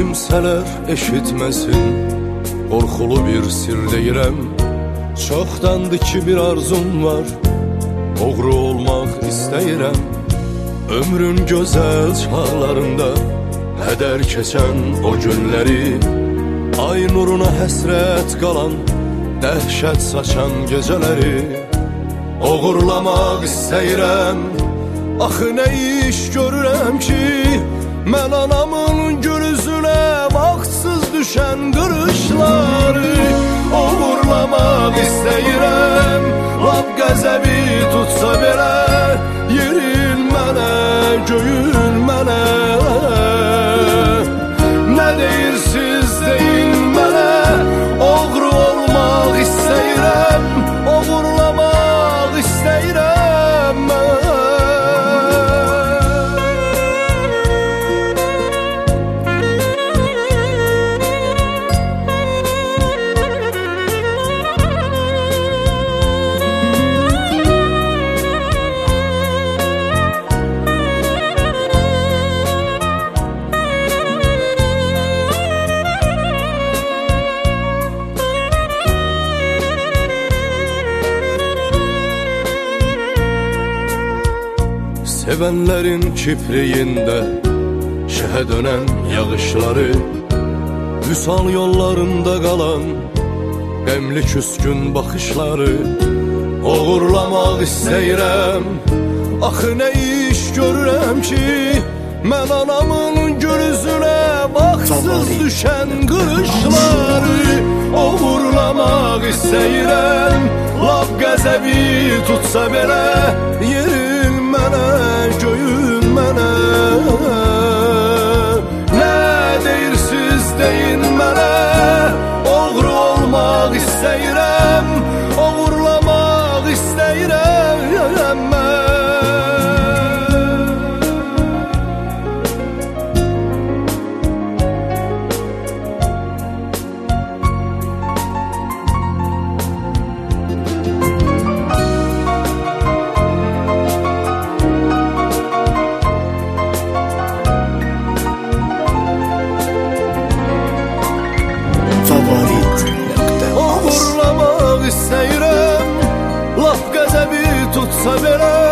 kimsələr eşitməsin, qorxulu bir sir deyirəm. Çoxdandır ki bir arzum var, oğru olmaq istəyirəm. Ömrün gözəl çağlarında hədər keçən o günləri, ay nuruna həsrət qalan, dəhşət saçan gecələri oğurlamaq istəyirəm. Axı nə iş görürəm ki, mən anamın gül üzünə vaxtsız düşən qırışları oğurlamaq istəyirəm. Lap qəzəbi tutsa belə, yerin mənə, göyün mənə. Nə deyirsiz deyin mənə, oğru olmaq istəyirəm, oğurlamaq istəyirəm mən. Sevənlərin kipriyində şəhə dönən yağışları, vüsal yollarında qalan qəmli küskün baxışları oğurlamaq istəyirəm. Axı nə iş görürəm ki, mən anamın gül üzünə vaxtsız düşən qırışları oğurlamaq istəyirəm. Lap qəzəbi tutsa belə, yerin mənə, göyün mənə. Nə deyirsiz deyin mənə, oğru olmaq istəyirəm, oğurlamaq istəyirəm mən. Oğurlamaq istəyirəm, laf qəzəbi tutsa belə,